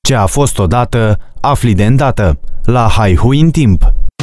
Ce a fost odată, afli de îndată. La Haihui în timp.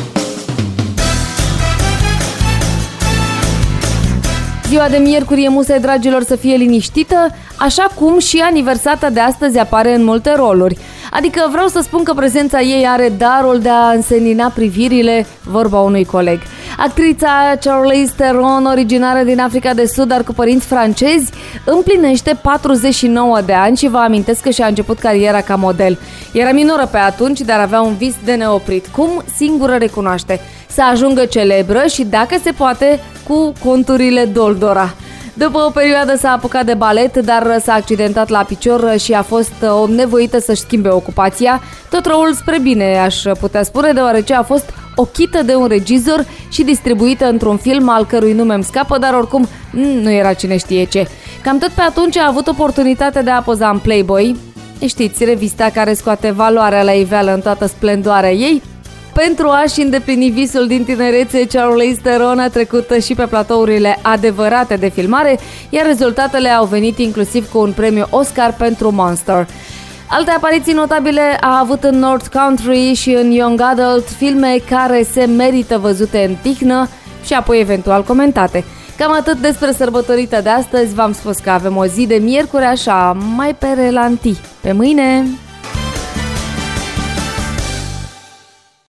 Ziua de miercuri e musai, dragilor, să fie liniștită, așa cum și aniversata de astăzi apare în multe roluri. Adică vreau să spun că prezența ei are darul de a însenina privirile, vorba unui coleg. Actrița Charlize Theron, originară din Africa de Sud, dar cu părinți francezi, împlinește 49 de ani și vă amintesc că și-a început cariera ca model. Era minoră pe atunci, dar avea un vis de neoprit, cum singură recunoaște: să ajungă celebră și, dacă se poate, cu conturile Doldora. După o perioadă s-a apucat de balet, dar s-a accidentat la picior și a fost nevoită să-și schimbe ocupația. Tot răul spre bine, aș putea spune, deoarece a fost ochită de un regizor și distribuită într-un film al cărui nume îmi scapă, dar oricum nu era cine știe ce. Cam tot pe atunci a avut oportunitatea de a poza în Playboy, știți, revista care scoate valoarea la iveală în toată splendoarea ei. Pentru a-și îndeplini visul din tinerețe, Charlize Theron a trecut și pe platourile adevărate de filmare, iar rezultatele au venit inclusiv cu un premiu Oscar pentru Monster. Alte apariții notabile a avut în North Country și în Young Adult, filme care se merită văzute în tihnă și apoi eventual comentate. Cam atât despre sărbătorită de astăzi. V-am spus că avem o zi de miercuri așa, mai pe relanti. Pe mâine!